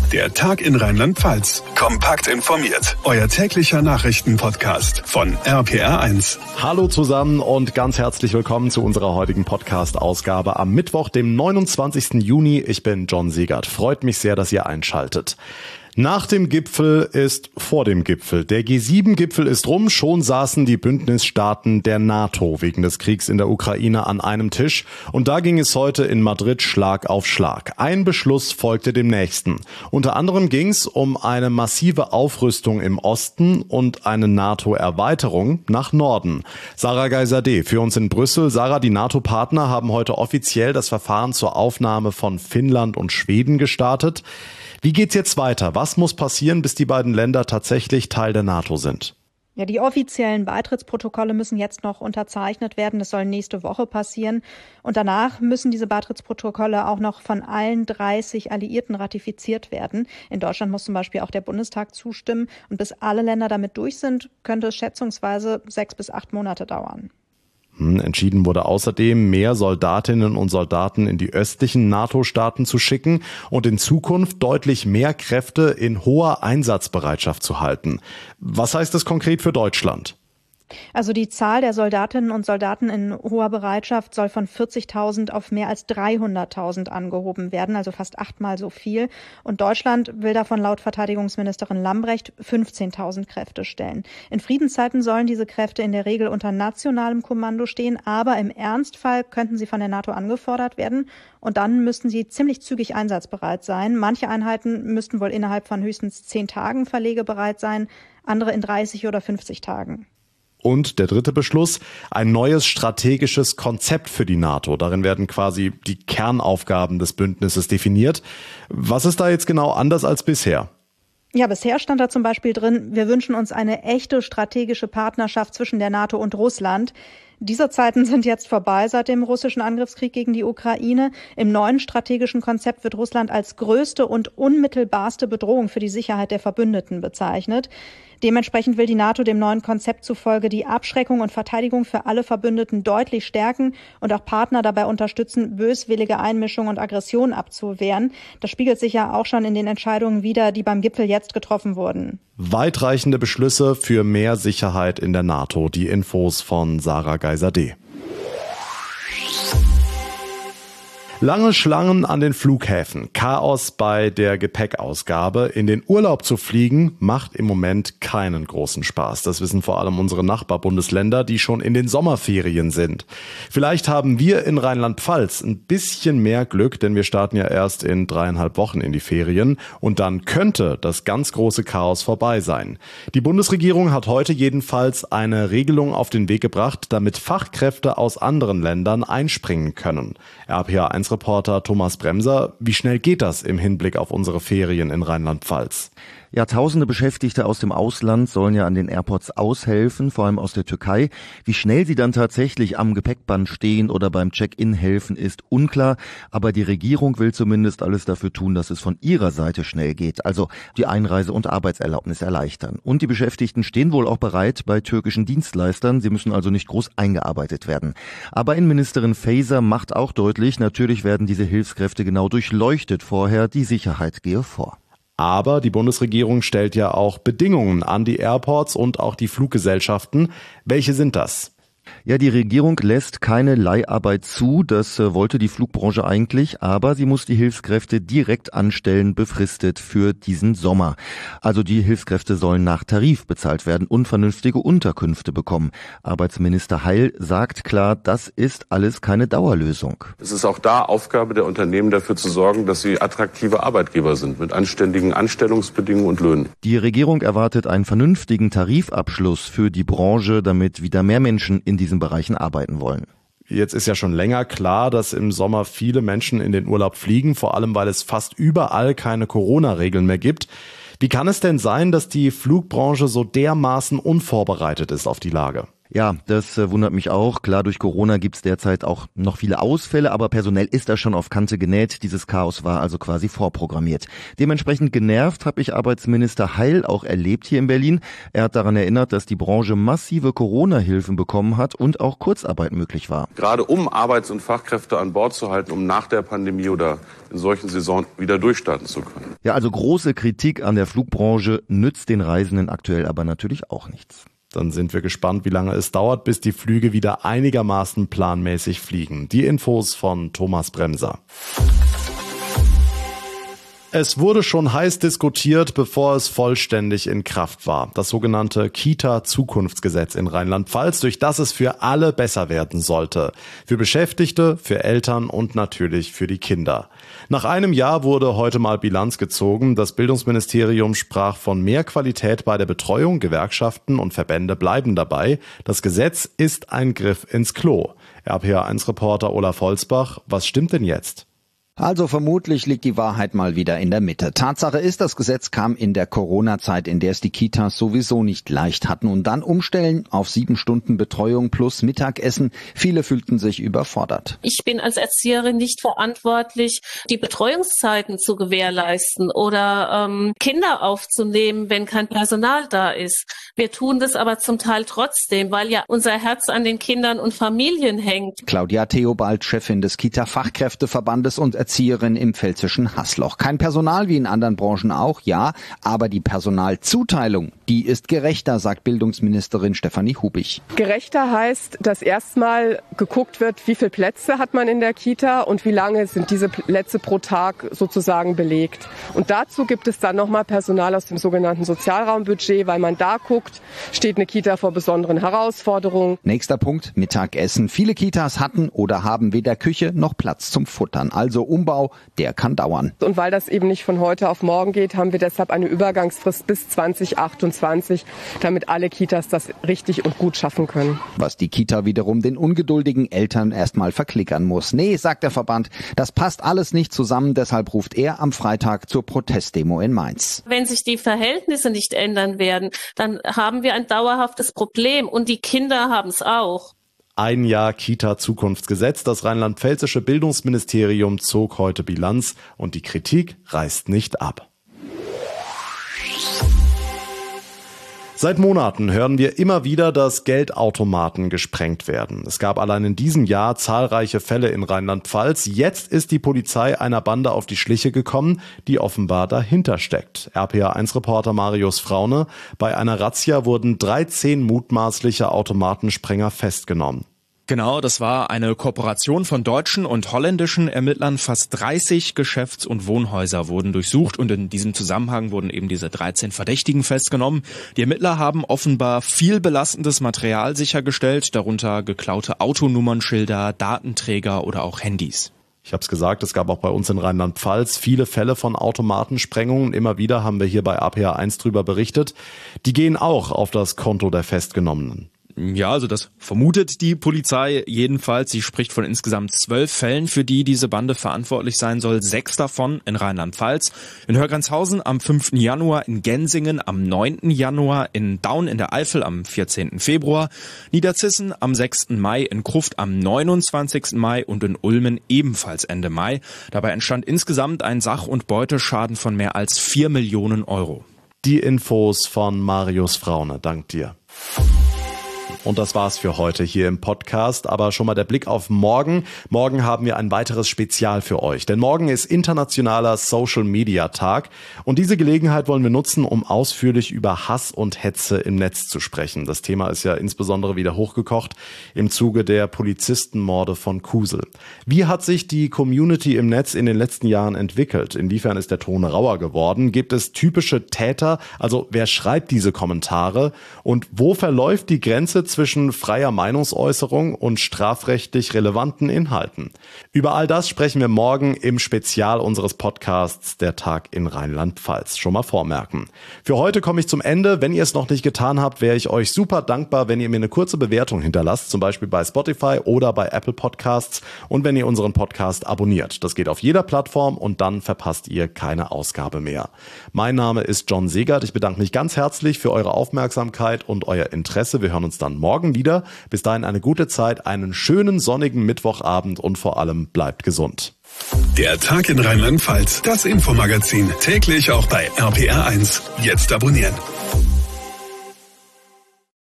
Der Tag in Rheinland-Pfalz. Kompakt informiert. Euer täglicher Nachrichtenpodcast von RPR1. Hallo zusammen und ganz herzlich willkommen zu unserer heutigen Podcast-Ausgabe am Mittwoch, dem 29. Juni. Ich bin John Siegert. Freut mich sehr, dass ihr einschaltet. Nach dem Gipfel ist vor dem Gipfel. Der G7-Gipfel ist rum, schon saßen die Bündnisstaaten der NATO wegen des Kriegs in der Ukraine an einem Tisch. Und da ging es heute in Madrid Schlag auf Schlag. Ein Beschluss folgte dem nächsten. Unter anderem ging es um eine massive Aufrüstung im Osten und eine NATO-Erweiterung nach Norden. Sarah Geisadeh für uns in Brüssel. Sarah, die NATO-Partner haben heute offiziell das Verfahren zur Aufnahme von Finnland und Schweden gestartet. Wie geht's jetzt weiter? Was muss passieren, bis die beiden Länder tatsächlich Teil der NATO sind? Ja, die offiziellen Beitrittsprotokolle müssen jetzt noch unterzeichnet werden. Das soll nächste Woche passieren. Und danach müssen diese Beitrittsprotokolle auch noch von allen 30 Alliierten ratifiziert werden. In Deutschland muss zum Beispiel auch der Bundestag zustimmen. Und bis alle Länder damit durch sind, könnte es schätzungsweise 6 bis 8 Monate dauern. Entschieden wurde außerdem, mehr Soldatinnen und Soldaten in die östlichen NATO-Staaten zu schicken und in Zukunft deutlich mehr Kräfte in hoher Einsatzbereitschaft zu halten. Was heißt das konkret für Deutschland? Also die Zahl der Soldatinnen und Soldaten in hoher Bereitschaft soll von 40.000 auf mehr als 300.000 angehoben werden, also fast 8-mal so viel. Und Deutschland will davon laut Verteidigungsministerin Lambrecht 15.000 Kräfte stellen. In Friedenszeiten sollen diese Kräfte in der Regel unter nationalem Kommando stehen, aber im Ernstfall könnten sie von der NATO angefordert werden und dann müssten sie ziemlich zügig einsatzbereit sein. Manche Einheiten müssten wohl innerhalb von höchstens 10 Tagen verlegebereit sein, andere in 30 oder 50 Tagen. Und der dritte Beschluss, ein neues strategisches Konzept für die NATO. Darin werden quasi die Kernaufgaben des Bündnisses definiert. Was ist da jetzt genau anders als bisher? Ja, bisher stand da zum Beispiel drin, wir wünschen uns eine echte strategische Partnerschaft zwischen der NATO und Russland. Diese Zeiten sind jetzt vorbei seit dem russischen Angriffskrieg gegen die Ukraine. Im neuen strategischen Konzept wird Russland als größte und unmittelbarste Bedrohung für die Sicherheit der Verbündeten bezeichnet. Dementsprechend will die NATO dem neuen Konzept zufolge die Abschreckung und Verteidigung für alle Verbündeten deutlich stärken und auch Partner dabei unterstützen, böswillige Einmischung und Aggression abzuwehren. Das spiegelt sich ja auch schon in den Entscheidungen wider, die beim Gipfel jetzt getroffen wurden. Weitreichende Beschlüsse für mehr Sicherheit in der NATO. Die Infos von Sarah Geisadeh. Lange Schlangen an den Flughäfen, Chaos bei der Gepäckausgabe. In den Urlaub zu fliegen macht im Moment keinen großen Spaß. Das wissen vor allem unsere Nachbarbundesländer, die schon in den Sommerferien sind. Vielleicht haben wir in Rheinland-Pfalz ein bisschen mehr Glück, denn wir starten ja erst in 3,5 Wochen in die Ferien und dann könnte das ganz große Chaos vorbei sein. Die Bundesregierung hat heute jedenfalls eine Regelung auf den Weg gebracht, damit Fachkräfte aus anderen Ländern einspringen können. RPA1-Reporter Thomas Bremser, wie schnell geht das im Hinblick auf unsere Ferien in Rheinland-Pfalz? Ja, tausende Beschäftigte aus dem Ausland sollen ja an den Airports aushelfen, vor allem aus der Türkei. Wie schnell sie dann tatsächlich am Gepäckband stehen oder beim Check-in helfen, ist unklar. Aber die Regierung will zumindest alles dafür tun, dass es von ihrer Seite schnell geht. Also die Einreise- und Arbeitserlaubnis erleichtern. Und die Beschäftigten stehen wohl auch bereit bei türkischen Dienstleistern. Sie müssen also nicht groß eingearbeitet werden. Aber Innenministerin Faeser macht auch deutlich, natürlich werden diese Hilfskräfte genau durchleuchtet vorher. Die Sicherheit gehe vor. Aber die Bundesregierung stellt ja auch Bedingungen an die Airports und auch die Fluggesellschaften. Welche sind das? Ja, die Regierung lässt keine Leiharbeit zu, das wollte die Flugbranche eigentlich, aber sie muss die Hilfskräfte direkt anstellen, befristet für diesen Sommer. Also die Hilfskräfte sollen nach Tarif bezahlt werden und vernünftige Unterkünfte bekommen. Arbeitsminister Heil sagt klar, das ist alles keine Dauerlösung. Es ist auch da Aufgabe der Unternehmen, dafür zu sorgen, dass sie attraktive Arbeitgeber sind, mit anständigen Anstellungsbedingungen und Löhnen. Die Regierung erwartet einen vernünftigen Tarifabschluss für die Branche, damit wieder mehr Menschen in diesen Bereichen arbeiten wollen. Jetzt ist ja schon länger klar, dass im Sommer viele Menschen in den Urlaub fliegen, vor allem weil es fast überall keine Corona-Regeln mehr gibt. Wie kann es denn sein, dass die Flugbranche so dermaßen unvorbereitet ist auf die Lage? Ja, das wundert mich auch. Klar, durch Corona gibt's derzeit auch noch viele Ausfälle, aber personell ist da schon auf Kante genäht. Dieses Chaos war also quasi vorprogrammiert. Dementsprechend genervt habe ich Arbeitsminister Heil auch erlebt hier in Berlin. Er hat daran erinnert, dass die Branche massive Corona-Hilfen bekommen hat und auch Kurzarbeit möglich war. Gerade um Arbeits- und Fachkräfte an Bord zu halten, um nach der Pandemie oder in solchen Saison wieder durchstarten zu können. Ja, also große Kritik an der Flugbranche nützt den Reisenden aktuell aber natürlich auch nichts. Dann sind wir gespannt, wie lange es dauert, bis die Flüge wieder einigermaßen planmäßig fliegen. Die Infos von Thomas Bremser. Es wurde schon heiß diskutiert, bevor es vollständig in Kraft war. Das sogenannte Kita-Zukunftsgesetz in Rheinland-Pfalz, durch das es für alle besser werden sollte. Für Beschäftigte, für Eltern und natürlich für die Kinder. Nach einem Jahr wurde heute mal Bilanz gezogen. Das Bildungsministerium sprach von mehr Qualität bei der Betreuung. Gewerkschaften und Verbände bleiben dabei. Das Gesetz ist ein Griff ins Klo. RPA1-Reporter Olaf Holzbach, was stimmt denn jetzt? Also vermutlich liegt die Wahrheit mal wieder in der Mitte. Tatsache ist, das Gesetz kam in der Corona-Zeit, in der es die Kitas sowieso nicht leicht hatten. Und dann umstellen auf 7 Stunden Betreuung plus Mittagessen. Viele fühlten sich überfordert. Ich bin als Erzieherin nicht verantwortlich, die Betreuungszeiten zu gewährleisten oder Kinder aufzunehmen, wenn kein Personal da ist. Wir tun das aber zum Teil trotzdem, weil ja unser Herz an den Kindern und Familien hängt. Claudia Theobald, Chefin des Kita-Fachkräfteverbandes und Erzieherin im pfälzischen Haßloch. Kein Personal wie in anderen Branchen auch, ja, aber die Personalzuteilung, die ist gerechter, sagt Bildungsministerin Stefanie Hubich. Gerechter heißt, dass erstmal geguckt wird, wie viele Plätze hat man in der Kita und wie lange sind diese Plätze pro Tag sozusagen belegt. Und dazu gibt es dann nochmal Personal aus dem sogenannten Sozialraumbudget, weil man da guckt, steht eine Kita vor besonderen Herausforderungen. Nächster Punkt, Mittagessen. Viele Kitas hatten oder haben weder Küche noch Platz zum Futtern. Also Umbau, der kann dauern. Und weil das eben nicht von heute auf morgen geht, haben wir deshalb eine Übergangsfrist bis 2028, damit alle Kitas das richtig und gut schaffen können. Was die Kita wiederum den ungeduldigen Eltern erstmal verklickern muss. Nee, sagt der Verband, das passt alles nicht zusammen, deshalb ruft er am Freitag zur Protestdemo in Mainz. Wenn sich die Verhältnisse nicht ändern werden, dann haben wir ein dauerhaftes Problem und die Kinder haben es auch. Ein Jahr Kita-Zukunftsgesetz. Das rheinland-pfälzische Bildungsministerium zog heute Bilanz und die Kritik reißt nicht ab. Seit Monaten hören wir immer wieder, dass Geldautomaten gesprengt werden. Es gab allein in diesem Jahr zahlreiche Fälle in Rheinland-Pfalz. Jetzt ist die Polizei einer Bande auf die Schliche gekommen, die offenbar dahinter steckt. RPA1-Reporter Marius Fraune. Bei einer Razzia wurden 13 mutmaßliche Automatensprenger festgenommen. Genau, das war eine Kooperation von deutschen und holländischen Ermittlern. Fast 30 Geschäfts- und Wohnhäuser wurden durchsucht und in diesem Zusammenhang wurden eben diese 13 Verdächtigen festgenommen. Die Ermittler haben offenbar viel belastendes Material sichergestellt, darunter geklaute Autonummernschilder, Datenträger oder auch Handys. Ich habe es gesagt, es gab auch bei uns in Rheinland-Pfalz viele Fälle von Automatensprengungen. Immer wieder haben wir hier bei RPA1 drüber berichtet. Die gehen auch auf das Konto der Festgenommenen. Ja, also das vermutet die Polizei jedenfalls. Sie spricht von insgesamt 12 Fällen, für die diese Bande verantwortlich sein soll. 6 davon in Rheinland-Pfalz, in Hörgrenzhausen am 5. Januar, in Gensingen am 9. Januar, in Daun in der Eifel am 14. Februar, Niederzissen am 6. Mai, in Krufft am 29. Mai und in Ulmen ebenfalls Ende Mai. Dabei entstand insgesamt ein Sach- und Beuteschaden von mehr als 4 Millionen Euro. Die Infos von Marius Fraune. Dank dir. Und das war's für heute hier im Podcast. Aber schon mal der Blick auf morgen. Morgen haben wir ein weiteres Spezial für euch. Denn morgen ist internationaler Social Media Tag. Und diese Gelegenheit wollen wir nutzen, um ausführlich über Hass und Hetze im Netz zu sprechen. Das Thema ist ja insbesondere wieder hochgekocht im Zuge der Polizistenmorde von Kusel. Wie hat sich die Community im Netz in den letzten Jahren entwickelt? Inwiefern ist der Ton rauer geworden? Gibt es typische Täter? Also wer schreibt diese Kommentare? Und wo verläuft die Grenze zwischen freier Meinungsäußerung und strafrechtlich relevanten Inhalten? Über all das sprechen wir morgen im Spezial unseres Podcasts Der Tag in Rheinland-Pfalz. Schon mal vormerken. Für heute komme ich zum Ende. Wenn ihr es noch nicht getan habt, wäre ich euch super dankbar, wenn ihr mir eine kurze Bewertung hinterlasst, zum Beispiel bei Spotify oder bei Apple Podcasts, und wenn ihr unseren Podcast abonniert. Das geht auf jeder Plattform und dann verpasst ihr keine Ausgabe mehr. Mein Name ist John Segert. Ich bedanke mich ganz herzlich für eure Aufmerksamkeit und euer Interesse. Wir hören uns dann dann morgen wieder. Bis dahin eine gute Zeit, einen schönen sonnigen Mittwochabend und vor allem bleibt gesund. Der Tag in Rheinland-Pfalz, das Infomagazin, täglich auch bei RPR1. Jetzt abonnieren.